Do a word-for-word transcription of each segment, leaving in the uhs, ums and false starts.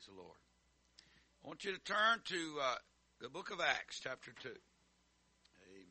Praise the Lord. I want you to turn to uh, the book of Acts, chapter two. Amen.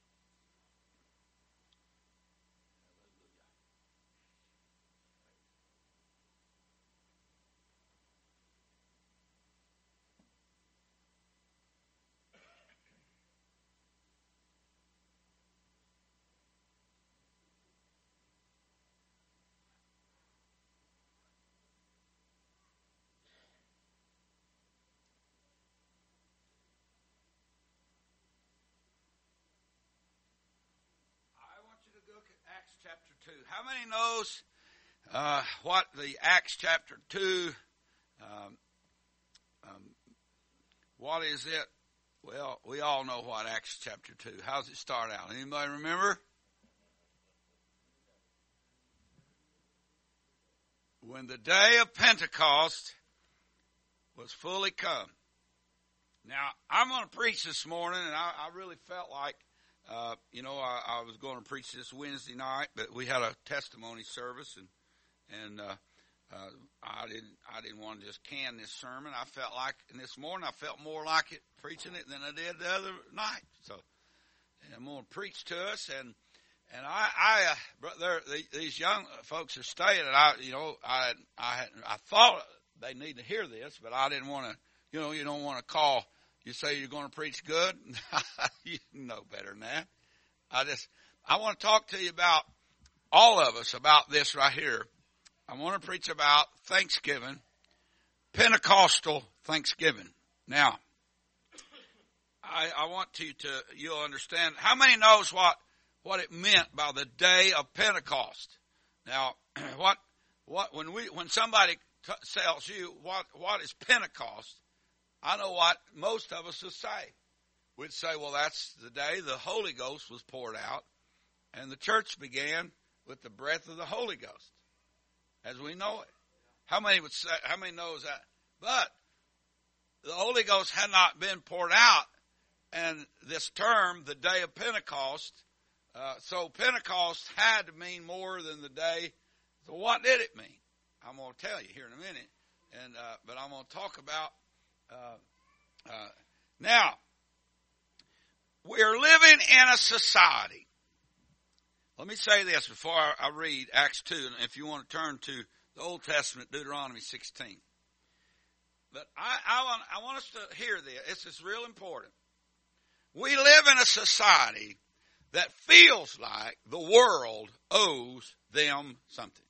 Acts chapter two. How many knows uh, what the Acts chapter two, um, um, what is it? Well, we all know what Acts chapter two. How does it start out? Anybody remember? When the day of Pentecost was fully come. Now, I'm going to preach this morning, and I, I really felt like Uh, you know, I, I was going to preach this Wednesday night, but we had a testimony service, and and uh, uh, I didn't I didn't want to just can this sermon. I felt like, and this morning I felt more like it preaching it than I did the other night. So, and I'm going to preach to us, and and I I uh, brother, these young folks are staying, and I you know I I I thought they need to hear this, but I didn't want to. You know, you don't want to call. You say you're going to preach good? You know better than that. I just, I want to talk to you about, all of us, about this right here. I want to preach about Thanksgiving, Pentecostal Thanksgiving. Now, I, I want you to, you'll understand, how many knows what, what it meant by the day of Pentecost? Now, what, what, when we, when somebody t- tells you what, what is Pentecost, I know what most of us would say. We'd say, well, that's the day the Holy Ghost was poured out, and the church began with the breath of the Holy Ghost, as we know it. How many would say, how many knows that? But the Holy Ghost had not been poured out, and this term, the day of Pentecost, uh, so Pentecost had to mean more than the day. So what did it mean? I'm going to tell you here in a minute, and uh, but I'm going to talk about Uh, uh, now, we're living in a society. Let me say this before I, I read Acts two, and if you want to turn to the Old Testament, Deuteronomy sixteen. But I, I, want, I want us to hear this. This is real important. We live in a society that feels like the world owes them something.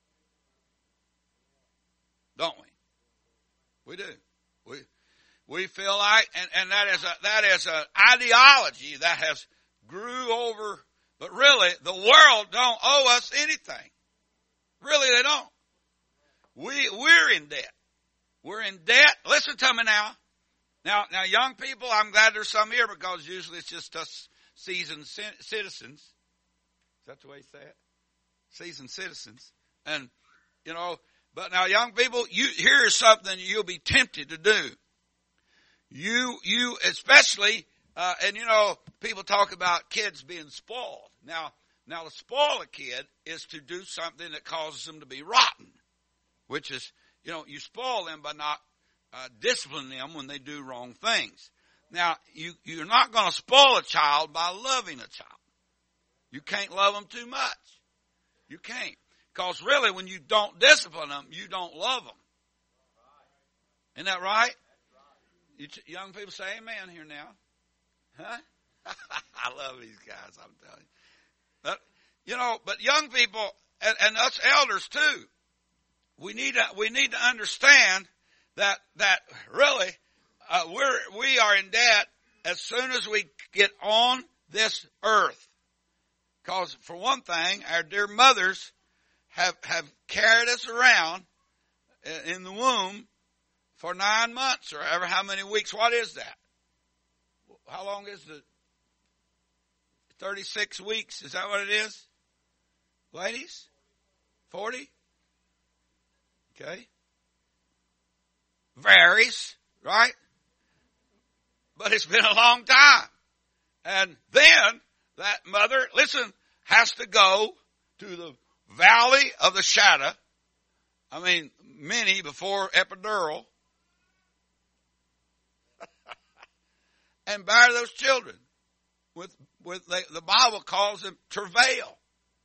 Don't we? We do. We we feel like, and, and that is a that is an ideology that has grew over, but really the world don't owe us anything. Really, they don't. We we're in debt. We're in debt. Listen to me now. Now, now, young people, I'm glad there's some here because usually it's just us seasoned citizens. Is that the way you say it? Seasoned citizens, and you know. But now, young people, you, here is something you'll be tempted to do. You, you, especially, uh, and you know, people talk about kids being spoiled. Now, now to spoil a kid is to do something that causes them to be rotten, which is, you know, you spoil them by not uh, disciplining them when they do wrong things. Now, you, you're not going to spoil a child by loving a child. You can't love them too much. You can't. Because really, when you don't discipline them, you don't love them. Isn't that right? You t- young people say amen here now. Huh? I love these guys, I'm telling you. But, you know, but young people, and, and us elders too, we need to, we need to understand that, that really, uh, we're, we are in debt as soon as we get on this earth. Because for one thing, our dear mothers have, have carried us around in the womb for nine months or ever how many weeks. What is that? How long is the thirty-six weeks? Is that what it is? Ladies? forty? Okay. Varies, right? But it's been a long time. And then that mother, listen, has to go to the valley of the shadow. I mean, many before epidural, and bear those children. With, with the, the Bible calls them travail.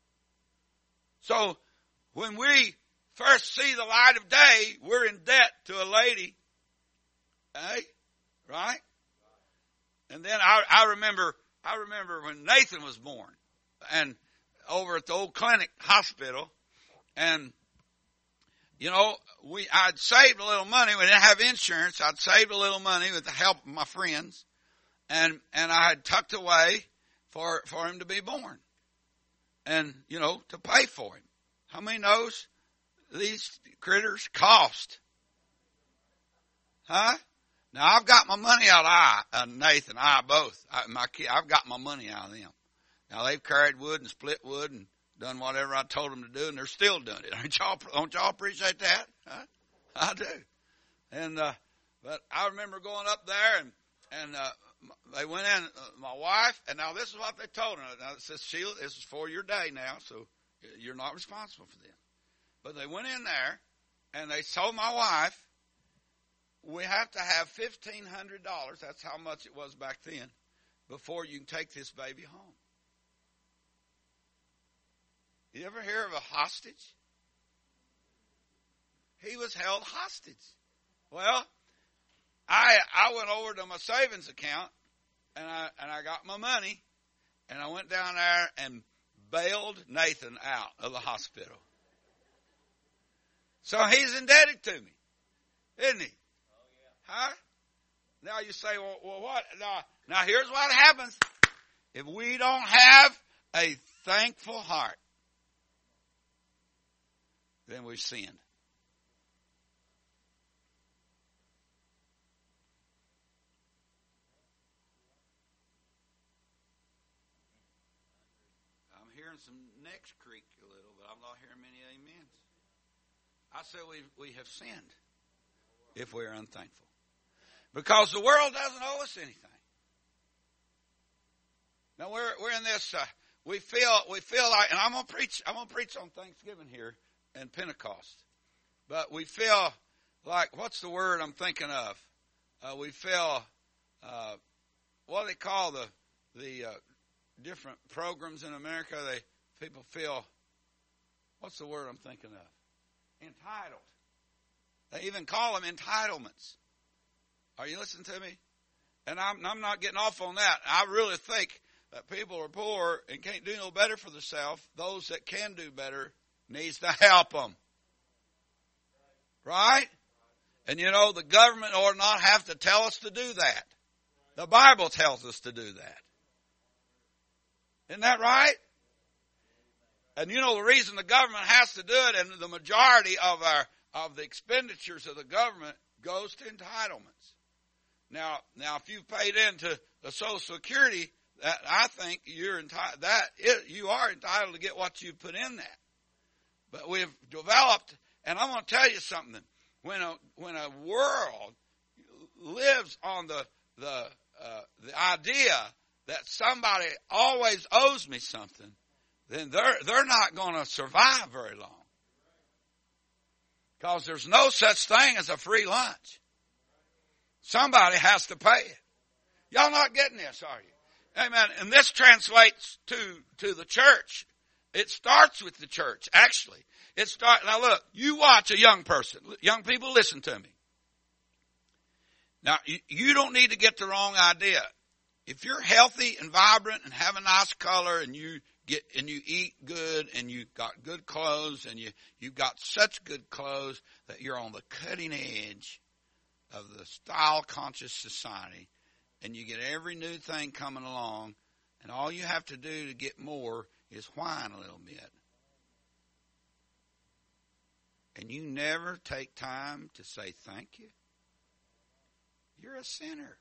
So when we first see the light of day, we're in debt to a lady. Hey, right? And then I, I remember, I remember when Nathan was born, and over at the old clinic hospital, and you know, we I'd saved a little money. We didn't have insurance. I'd saved a little money with the help of my friends, and and I had tucked away for for him to be born, and you know, to pay for him. How many knows these critters cost? Huh? Now I've got my money out of I, uh, Nathan, I both. I, my kid, I've got my money out of them. Now they've carried wood and split wood and done whatever I told them to do, and they're still doing it. Don't y'all, don't y'all appreciate that? Huh? I do. And uh, but I remember going up there, and and uh, they went in. Uh, my wife, and now this is what they told her. Now it says, Sheila, this is for your day now, so you're not responsible for this. But they went in there, and they told my wife, we have to have fifteen hundred dollars. That's how much it was back then, before you can take this baby home. You ever hear of a hostage? He was held hostage. Well, I I went over to my savings account, and I and I got my money, and I went down there and bailed Nathan out of the hospital. So he's indebted to me, isn't he? Huh? Now you say, well, well what? Now, now here's what happens. If we don't have a thankful heart, then we've sinned. I'm hearing some necks creak a little, but I'm not hearing many amens. I say we we have sinned if we are unthankful. Because the world doesn't owe us anything. Now we're we're in this. Uh, we feel we feel like, and I'm gonna preach. I'm gonna preach on Thanksgiving here and Pentecost. But we feel like, what's the word I'm thinking of? Uh, we feel uh, what do they call the the uh, different programs in America? They people feel. What's the word I'm thinking of? Entitled. They even call them entitlements. Are you listening to me? And I'm, I'm not getting off on that. I really think that people are poor and can't do no better for themselves. Those that can do better needs to help them. Right? And you know, the government ought not have to tell us to do that. The Bible tells us to do that. Isn't that right? And you know, the reason the government has to do it, and the majority of our of the expenditures of the government goes to entitlements. Now, now, if you've paid into the Social Security, that I think you're entitled. That it, you are entitled to get what you put in that. But we've developed, and I'm going to tell you something. When a when a world lives on the the uh, the idea that somebody always owes me something, then they're they're not going to survive very long. Because there's no such thing as a free lunch. Somebody has to pay it. Y'all not getting this, are you? Amen. And this translates to, to the church. It starts with the church, actually. It start, now look, you watch a young person. Young people, listen to me. Now, you, you don't need to get the wrong idea. If you're healthy and vibrant and have a nice color and you get and you eat good and you got good clothes and you you've got such good clothes that you're on the cutting edge of the style conscious society, and you get every new thing coming along, and all you have to do to get more is whine a little bit. And you never take time to say thank you. You're a sinner.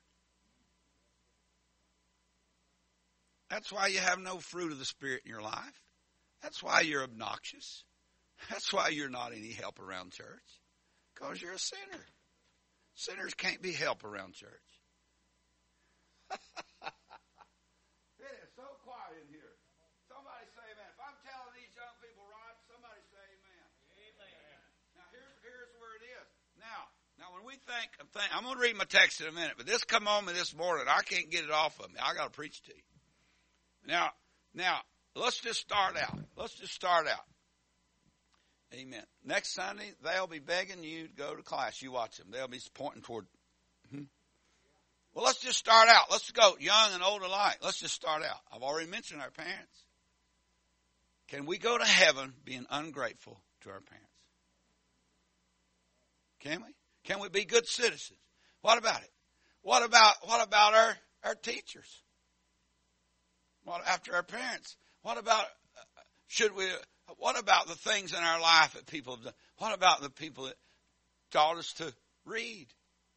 That's why you have no fruit of the Spirit in your life. That's why you're obnoxious. That's why you're not any help around church. Because you're a sinner. Sinners can't be help around church. It is so quiet in here. Somebody say amen. If I'm telling these young people right, somebody say amen. Amen. Now here's, here's where it is. Now, now when we think of things, I'm going to read my text in a minute, but this come on me this morning. I can't get it off of me. I got to preach to you. Now, now, let's just start out. Let's just start out. Amen. Next Sunday, they'll be begging you to go to class. You watch them. They'll be pointing toward. Hmm? Well, let's just start out. Let's go, young and old alike. Let's just start out. I've already mentioned our parents. Can we go to heaven being ungrateful to our parents? Can we? Can we be good citizens? What about it? What about what about our, our teachers? What after our parents? What about uh, should we? What about the things in our life that people have done? What about the people that taught us to read?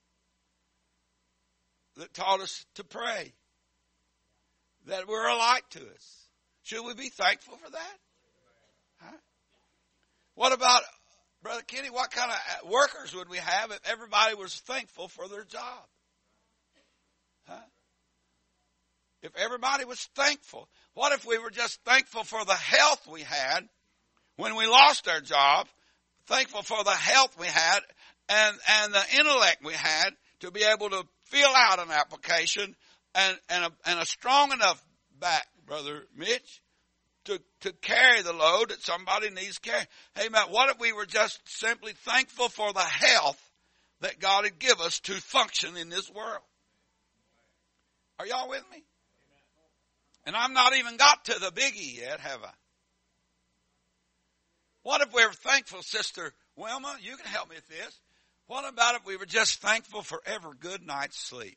That taught us to pray? That were a light to us? Should we be thankful for that? Huh? What about, Brother Kenny, what kind of workers would we have if everybody was thankful for their job? Huh? If everybody was thankful. What if we were just thankful for the health we had when we lost our job, thankful for the health we had and, and the intellect we had to be able to fill out an application and, and, a, and a strong enough back, Brother Mitch, to, to carry the load that somebody needs carry. Hey, Matt, what if we were just simply thankful for the health that God had given us to function in this world? Are y'all with me? And I've not even got to the biggie yet, have I? What if we were thankful, Sister Wilma? You can help me with this. What about if we were just thankful for every good night's sleep?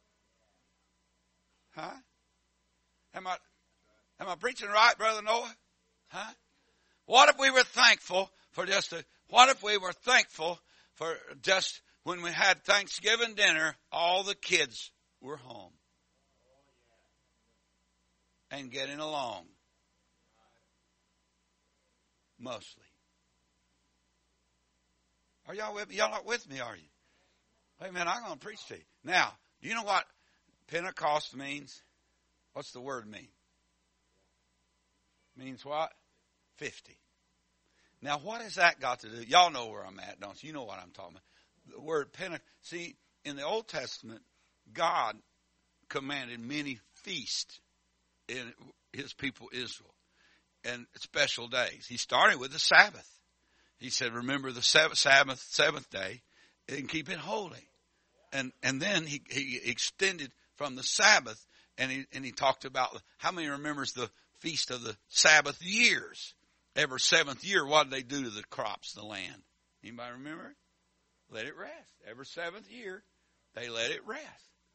Huh? Am I, am I preaching right, Brother Noah? Huh? What if we were thankful for just a, what if we were thankful for just when we had Thanksgiving dinner, all the kids were home and getting along? Mostly. Are y'all with me? Y'all not with me, are you? Hey, man, I'm going to preach to you. Now, do you know what Pentecost means? What's the word mean? Means what? fifty. Now, what has that got to do? Y'all know where I'm at, don't you? You know what I'm talking about. The word Pentecost. See, in the Old Testament, God commanded many feasts in his people Israel. And special days. He started with the Sabbath. He said, remember the seventh, Sabbath, seventh day and keep it holy. And and then he, he extended from the Sabbath and he and he talked about how many remembers the feast of the Sabbath years. Every seventh year, what did they do to the crops, the land? Anybody remember? Let it rest. Every seventh year, they let it rest.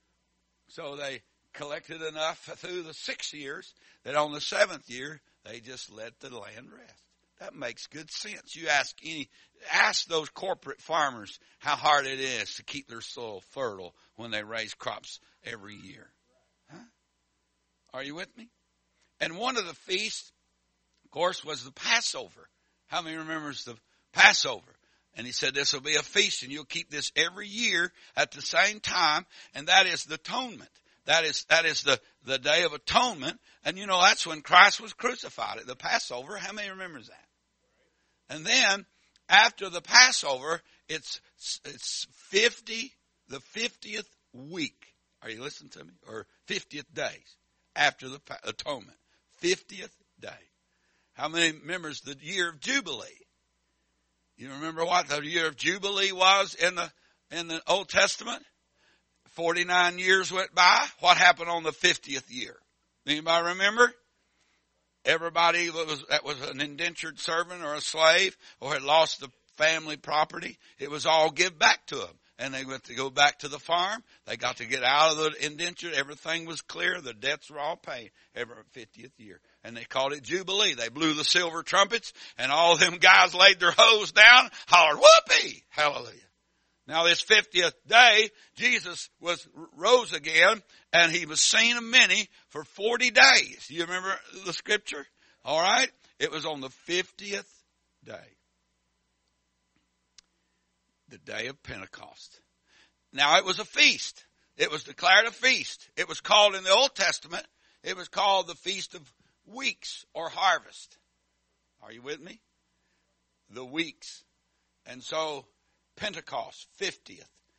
So they collected enough through the six years that on the seventh year, they just let the land rest. That makes good sense. You ask any, ask those corporate farmers how hard it is to keep their soil fertile when they raise crops every year. Huh? Are you with me? And one of the feasts, of course, was the Passover. How many remembers the Passover? And he said, this will be a feast and you'll keep this every year at the same time. And that is the atonement. That is, that is the, the Day of Atonement. And you know, that's when Christ was crucified at the Passover. How many remembers that? And then, after the Passover, it's, it's fifty, the fiftieth week. Are you listening to me? Or fiftieth days after the atonement. fiftieth day. How many remembers the year of Jubilee? You remember what the year of Jubilee was in the, in the Old Testament? forty-nine years went by. What happened on the fiftieth year? Anybody remember? Everybody that was, that was an indentured servant or a slave or had lost the family property, it was all give back to them. And they went to go back to the farm. They got to get out of the indentured. Everything was clear. The debts were all paid every fiftieth year. And they called it Jubilee. They blew the silver trumpets and all them guys laid their hose down, hollered, whoopee! Hallelujah. Now this fiftieth day, Jesus was rose again, and he was seen of many for forty days. You remember the scripture? All right? It was on the fiftieth day. The day of Pentecost. Now it was a feast. It was declared a feast. It was called in the Old Testament, it was called the Feast of Weeks or Harvest. Are you with me? The weeks. And so Pentecost, fiftieth.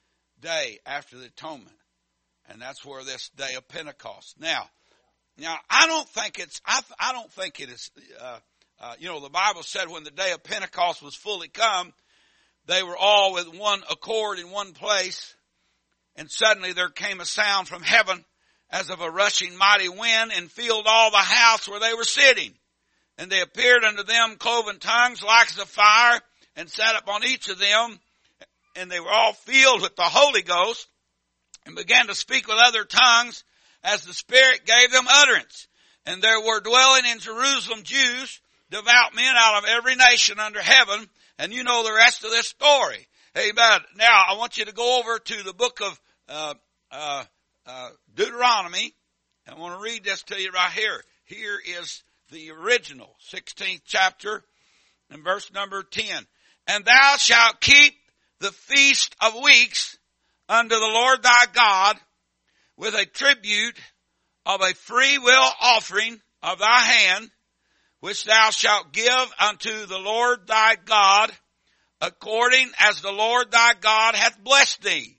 day after the atonement. And that's where this day of Pentecost. Now, now I don't think it's, I, I don't think it is, uh, uh, you know, the Bible said when the day of Pentecost was fully come, they were all with one accord in one place. And suddenly there came a sound from heaven as of a rushing mighty wind, and filled all the house where they were sitting. And they appeared unto them cloven tongues like as a fire, and sat upon each of them. And they were all filled with the Holy Ghost, and began to speak with other tongues as the Spirit gave them utterance. And there were dwelling in Jerusalem Jews, devout men out of every nation under heaven. And you know the rest of this story. Amen. Now, I want you to go over to the book of uh, uh, uh, Deuteronomy. I want to read this to you right here. Here is the original, sixteenth chapter, and verse number ten. And thou shalt keep the feast of weeks unto the Lord thy God with a tribute of a free will offering of thy hand, which thou shalt give unto the Lord thy God, according as the Lord thy God hath blessed thee.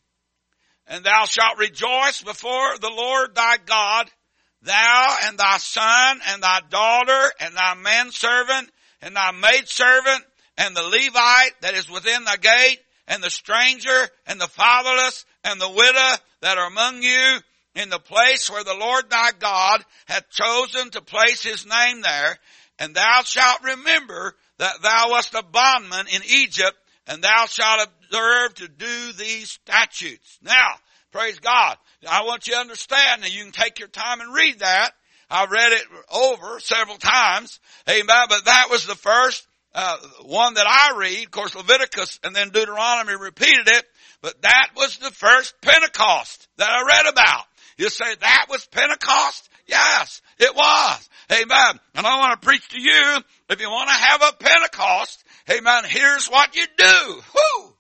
And thou shalt rejoice before the Lord thy God, thou and thy son and thy daughter and thy manservant and thy maidservant and the Levite that is within the gate, and the stranger and the fatherless and the widow that are among you, in the place where the Lord thy God hath chosen to place his name there. And thou shalt remember that thou wast a bondman in Egypt, and thou shalt observe to do these statutes. Now, praise God. I want you to understand that you can take your time and read that. I read it over several times. Amen. But that was the first uh, one that I read. Of course, Leviticus and then Deuteronomy repeated it. But that was the first Pentecost that I read about. You say that was Pentecost? Yes, it was. Amen. And I want to preach to you, if you want to have a Pentecost, amen, here's what you do. Woo!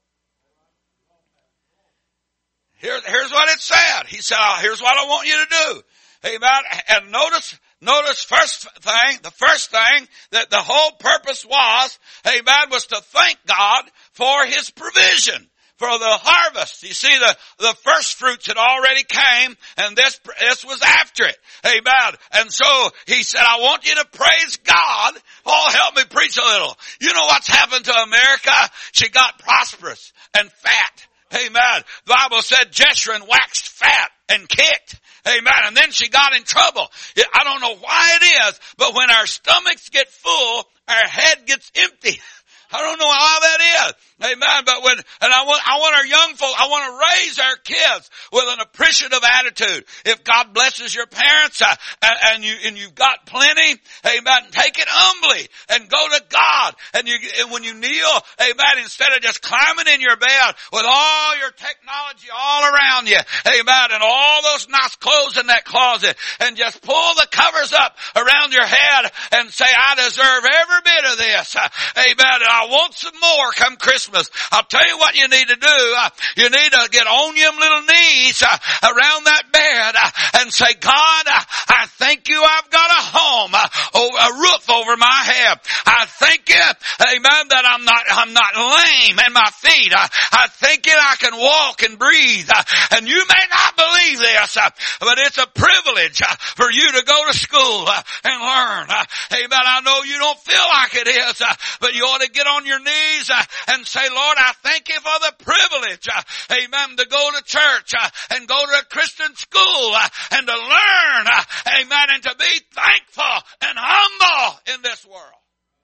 Here, here's what it said. He said, oh, here's what I want you to do. Amen. And notice, notice first thing, the first thing that the whole purpose was, amen, was to thank God for his provision. For the harvest. You see, the, the first fruits had already came, and this, this was after it. Amen. And so he said, I want you to praise God. Oh, help me preach a little. You know what's happened to America? She got prosperous and fat. Amen. The Bible said Jeshurun waxed fat and kicked. Amen. And then she got in trouble. I don't know why it is, but when our stomachs get full, our head gets empty. I don't know how that is. Amen. But when, and I want, I want our young folk, I want to raise our kids with an appreciative attitude. If God blesses your parents, uh, and, and you, and you've got plenty, amen, take it humbly and go to God. And you, and when you kneel, amen, instead of just climbing in your bed with all your technology all around you, amen, and all those nice clothes in that closet, and just pull the covers up around your head and say, I deserve every bit of this. Uh, amen. And I want some more come Christmas. I'll tell you what you need to do. Uh, you need to get on your little knees uh, around that bed uh, and say, God, uh, I thank you I've got a home, uh, over, a roof over my head. I thank you, amen, that I'm not, I'm not lame in my feet. Uh, I thank you I can walk and breathe. Uh, and you may not believe this, uh, but it's a privilege uh, for you to go to school uh, and learn. Uh, amen. I know you don't feel like it is, uh, but you ought to get on your knees uh, and say, Lord, I thank you for the privilege, uh, amen, to go to church uh, and go to a Christian school uh, and to learn, uh, amen, and to be thankful and humble in this world.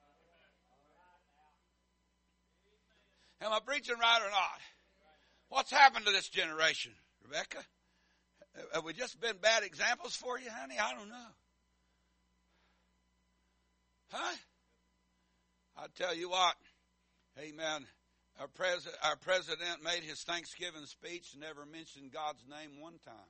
Am I preaching right or not? What's happened to this generation, Rebecca? Have we just been bad examples for you, honey? I don't know. Huh? I tell you what, amen. Our president, our president made his Thanksgiving speech and never mentioned God's name one time.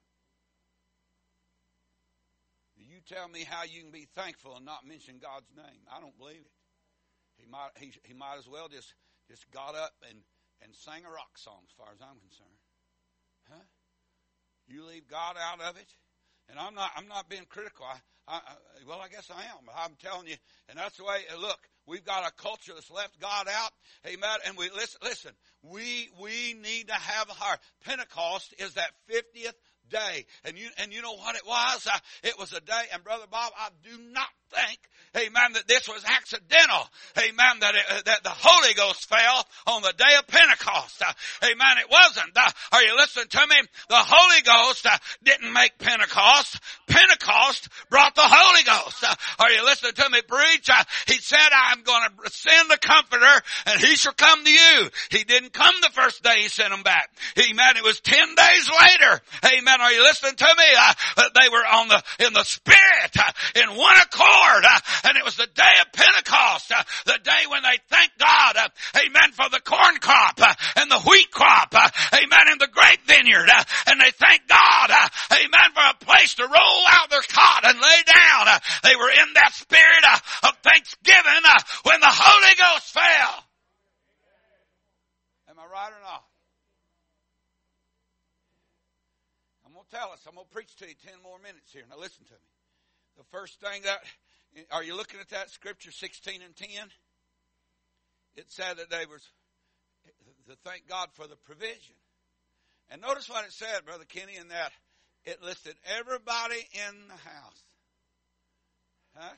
You tell me how you can be thankful and not mention God's name. I don't believe it. He might, he, he might as well just, just got up and, and sang a rock song as far as I'm concerned. Huh? You leave God out of it? And I'm not, I'm not being critical. I, I, I, well, I guess I am. But I'm telling you, and that's the way, look, we've got a culture that's left God out. Amen. And we listen, listen, we, we need to have a heart. Pentecost is that fiftieth day. And you, and you know what it was? Uh, it was a day, and Brother Bob, I do not think, amen, that this was accidental. Amen, that it, uh, that the Holy Ghost fell on the day of Pentecost. Uh, amen, it wasn't. Uh, are you listening to me? The Holy Ghost uh, didn't make Pentecost. Pentecost brought the Holy Ghost. Uh, are you listening to me, preach? Uh, he said, I'm going to send the Comforter, and he shall come to you. He didn't come the first day he sent him back. Amen, it was ten days later. Amen, are you listening to me? Uh, they were on the, in the Spirit, uh, in one accord. Uh, and it was the day of Pentecost, uh, the day when they thanked God, uh, amen, for the corn crop uh, and the wheat crop, uh, amen, and the grape vineyard. Uh, and they thanked God, uh, amen, for a place to roll out their cot and lay down. Uh, they were in that spirit uh, of thanksgiving uh, when the Holy Ghost fell. Am I right or not? I'm going to tell us. I'm going to preach to you ten more minutes here. Now listen to me. The first thing that, are you looking at that scripture sixteen and ten? It said that they were to thank God for the provision. And notice what it said, Brother Kenny, in that it listed everybody in the house. Huh?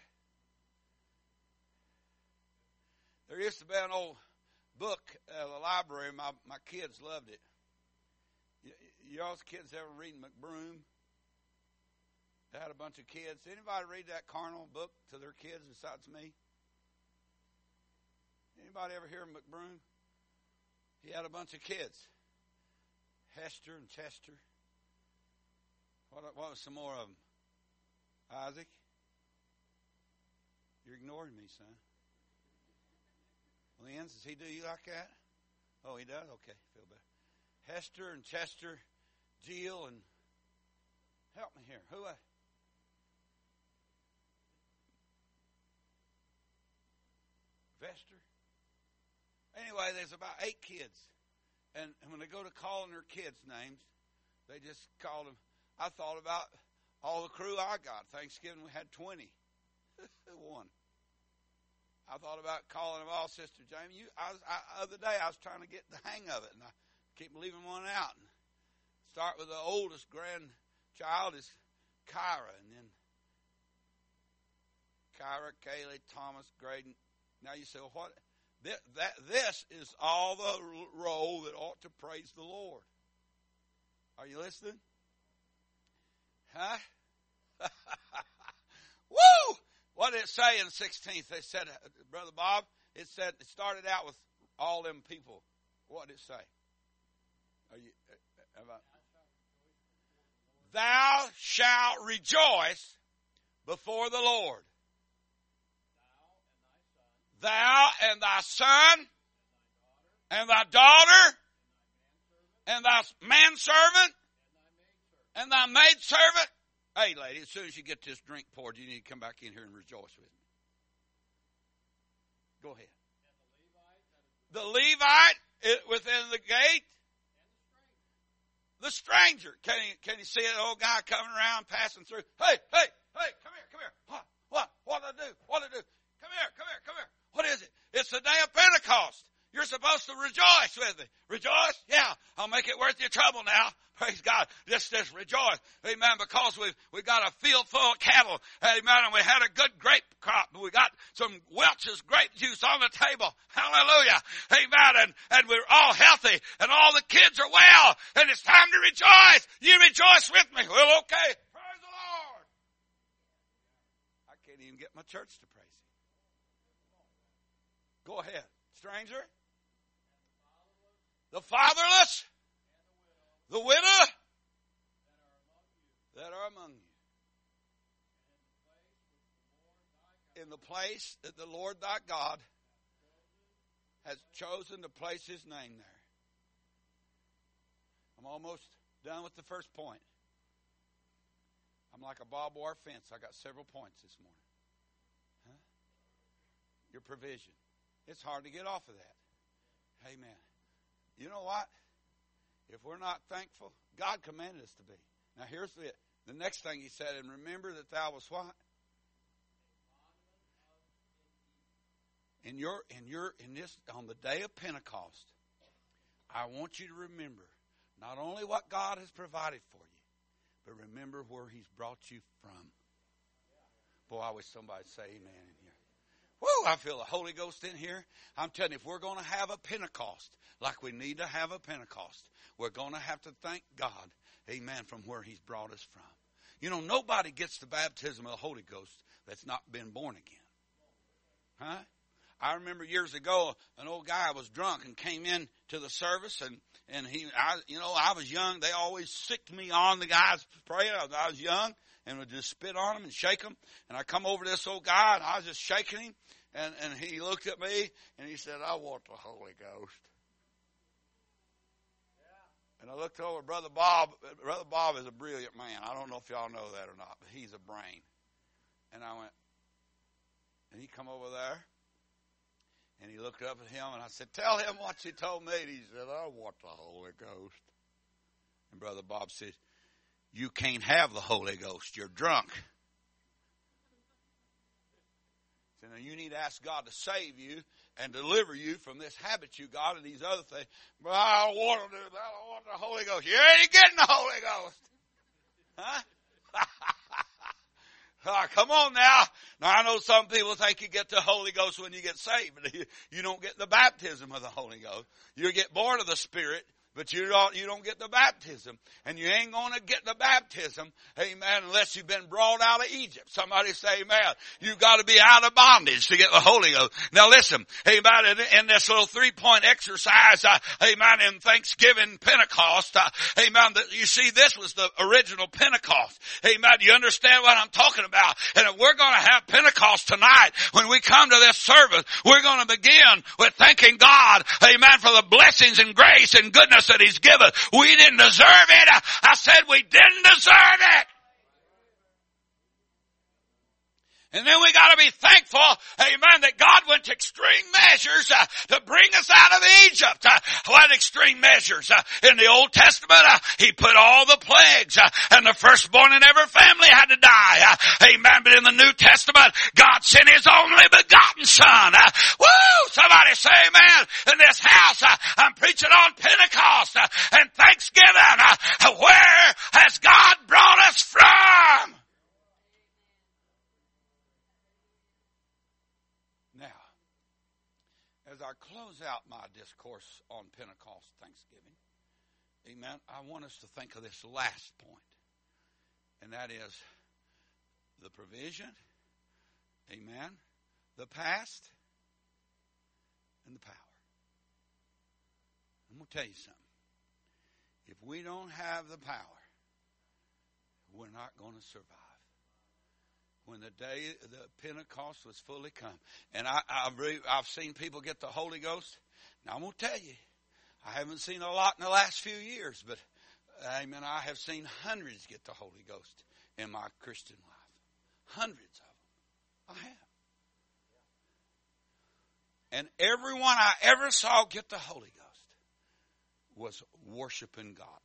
There used to be an old book at the library. My, my kids loved it. Y'all's kids ever read McBroom? They had a bunch of kids. Anybody read that carnal book to their kids besides me? Anybody ever hear of McBroom? He had a bunch of kids. Hester and Chester. What, what was some more of them? Isaac? You're ignoring me, son. Lynn, does he do you like that? Oh, he does? Okay, feel better. Hester and Chester, Jill and... Help me here. Who? I, Vester? Anyway, there's about eight kids. And when they go to calling their kids' names, they just call them. I thought about all the crew I got. Thanksgiving, we had twenty. One. I thought about calling them all Sister Jamie. You, I was, I, other day, I was trying to get the hang of it, and I keep leaving one out. And start with the oldest grandchild is Kyra, and then Kyra, Kaylee, Thomas, Graydon. Now you say, well, what? This, that, this is all the roll that ought to praise the Lord. Are you listening? Huh? Woo! What did it say in the sixteenth? They said, Brother Bob, it said, it started out with all them people. What did it say? Are you, have I, Thou shalt rejoice before the Lord. Thou and thy son, and thy daughter, and thy manservant, and thy maidservant. Hey, lady, as soon as you get this drink poured, you need to come back in here and rejoice with me. Go ahead. The Levite within the gate. The stranger. Can you, can you see an old guy coming around, passing through? Hey, hey, hey, come here, come here. What, what, what did I do? What did I do? Come here, come here, come here. What is it? It's the day of Pentecost. You're supposed to rejoice with me. Rejoice? Yeah. I'll make it worth your trouble now. Praise God. Just, just rejoice. Amen. Because we've, we've got a field full of cattle. Amen. And we had a good grape crop. We got some Welch's grape juice on the table. Hallelujah. Amen. And, and we're all healthy. And all the kids are well. And it's time to rejoice. You rejoice with me. Well, okay. Praise the Lord. I can't even get my church to praise Him. Go ahead. Stranger. The fatherless, the widow, that are among you. In the place that the Lord thy God has chosen to place His name there. I'm almost done with the first point. I'm like a barbed wire fence. I got several points this morning. Huh? Your provision. It's hard to get off of that. Amen. You know what? If we're not thankful, God commanded us to be. Now here's the the next thing He said, and remember that thou was what? in your in your in this on the day of Pentecost, I want you to remember not only what God has provided for you, but remember where He's brought you from. Boy, I wish somebody would say amen in here. Woo, I feel the Holy Ghost in here. I'm telling you, if we're going to have a Pentecost, like we need to have a Pentecost, we're going to have to thank God, amen, from where He's brought us from. You know, nobody gets the baptism of the Holy Ghost that's not been born again. Huh? I remember years ago, an old guy was drunk and came in to the service, and, and he, I, you know, I was young. They always sicked me on the guys praying. I was young and would just spit on him and shake him. And I come over to this old guy, and I was just shaking him, and, and he looked at me, and he said, I want the Holy Ghost. And I looked over, Brother Bob. Brother Bob is a brilliant man. I don't know if y'all know that or not, but he's a brain. And I went, and he come over there, and he looked up at him, and I said, tell him what you told me. And he said, I want the Holy Ghost. And Brother Bob said, you can't have the Holy Ghost. You're drunk. So now you need to ask God to save you and deliver you from this habit you got and these other things. But I don't want to do that. I want the Holy Ghost. You ain't getting the Holy Ghost. Huh? Oh, come on now. Now, I know some people think you get the Holy Ghost when you get saved, but you, you don't get the baptism of the Holy Ghost. You get born of the Spirit, but you don't, you don't get the baptism. And you ain't going to get the baptism, amen, unless you've been brought out of Egypt. Somebody say amen. You've got to be out of bondage to get the Holy Ghost. Now listen, amen, in, in this little three-point exercise, uh, amen, in Thanksgiving Pentecost, uh, amen, the, you see this was the original Pentecost. Amen, you understand what I'm talking about? And if we're going to have Pentecost tonight, when we come to this service, we're going to begin with thanking God, amen, for the blessings and grace and goodness that He's given. We didn't deserve it. I said we didn't deserve it. And then we got to be thankful, amen, that God went to extreme measures uh, to bring us out of Egypt. Uh, what extreme measures? Uh, in the Old Testament, uh, He put all the plagues, uh, and the firstborn in every family had to die. Uh, amen. But in the New Testament, God sent His only begotten Son. Uh, woo! Somebody say amen. In this house, uh, I'm preaching on Pentecost uh, and Thanksgiving. Uh, where has God brought us from? As I close out my discourse on Pentecost Thanksgiving, amen, I want us to think of this last point, and that is the provision, amen, the past, and the power. I'm going to tell you something. If we don't have the power, we're not going to survive. When the day the Pentecost was fully come. And I, I've, re, I've seen people get the Holy Ghost. Now, I'm going to tell you, I haven't seen a lot in the last few years, but, amen, I have seen hundreds get the Holy Ghost in my Christian life. Hundreds of them. I have. And everyone I ever saw get the Holy Ghost was worshiping God.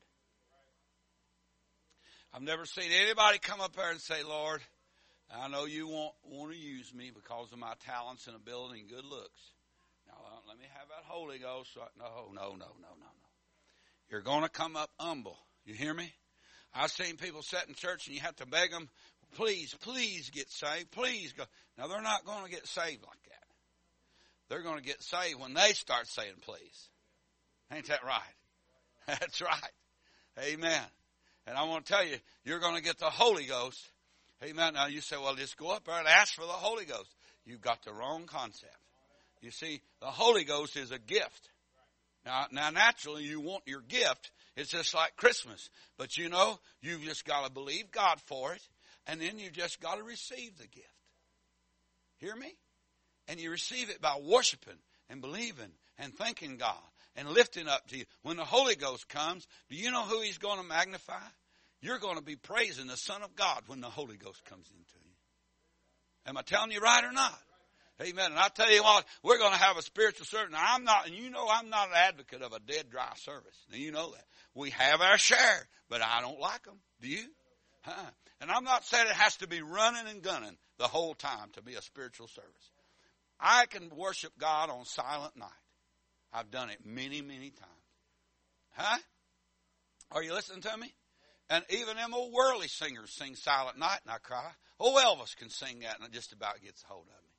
I've never seen anybody come up there and say, Lord, I know you want, want to use me because of my talents and ability and good looks. Now, let me have that Holy Ghost. No, no, no, no, no, no. You're going to come up humble. You hear me? I've seen people sit in church and you have to beg them, please, please get saved. Please go. Now, they're not going to get saved like that. They're going to get saved when they start saying please. Ain't that right? That's right. Amen. And I want to tell you, you're going to get the Holy Ghost. Amen. Now you say, well, just go up there and ask for the Holy Ghost. You've got the wrong concept. You see, the Holy Ghost is a gift. Now, now naturally, you want your gift. It's just like Christmas. But you know, you've just got to believe God for it. And then you just got to receive the gift. Hear me? And you receive it by worshiping and believing and thanking God and lifting up to you. When the Holy Ghost comes, do you know who He's going to magnify? You're going to be praising the Son of God when the Holy Ghost comes into you. Am I telling you right or not? Amen. And I tell you what, we're going to have a spiritual service. Now, I'm not, and you know I'm not an advocate of a dead, dry service. Now, you know that. We have our share, but I don't like them. Do you? Huh? And I'm not saying it has to be running and gunning the whole time to be a spiritual service. I can worship God on silent night. I've done it many, many times. Huh? Are you listening to me? And even them old worldly singers sing Silent Night, and I cry. Old Elvis can sing that, and it just about gets a hold of me.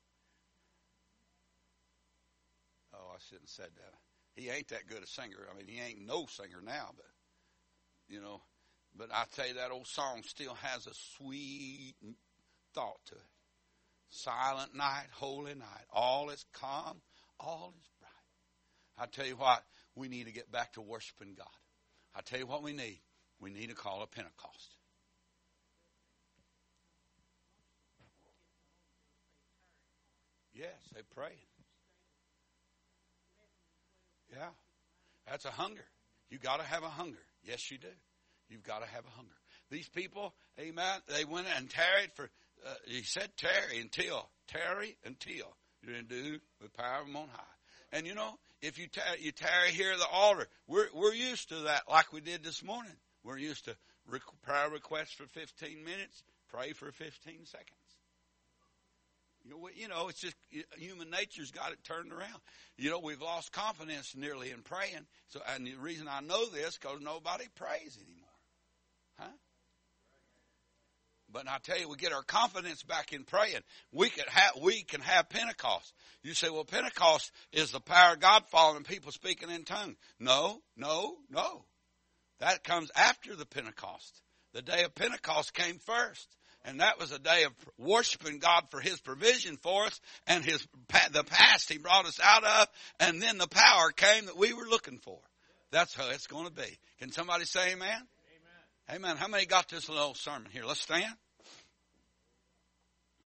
Oh, I shouldn't have said that. He ain't that good a singer. I mean, he ain't no singer now, but, you know, but I tell you, that old song still has a sweet thought to it. Silent night, holy night, all is calm, all is bright. I tell you what, we need to get back to worshiping God. I tell you what we need. We need to call a Pentecost. Yes, they're praying. Yeah, that's a hunger. You got to have a hunger. Yes, you do. You've got to have a hunger. These people, amen, they went and tarried for, uh, he said tarry until, tarry until you do with power from on high. And you know, if you tarry, you tarry here at the altar, we're, we're used to that like we did this morning. We're used to rec- prayer requests for fifteen minutes, pray for fifteen seconds. You know, you know, it's just human nature's got it turned around. You know, we've lost confidence nearly in praying. So, and the reason I know this, because nobody prays anymore. Huh? But I tell you, we get our confidence back in praying. We can have, we can have Pentecost. You say, well, Pentecost is the power of God falling and people speaking in tongues. No, no, no. That comes after the Pentecost. The day of Pentecost came first. And that was a day of worshiping God for His provision for us and His the past He brought us out of. And then the power came that we were looking for. That's how it's going to be. Can somebody say amen? Amen. Amen. How many got this little sermon here? Let's stand.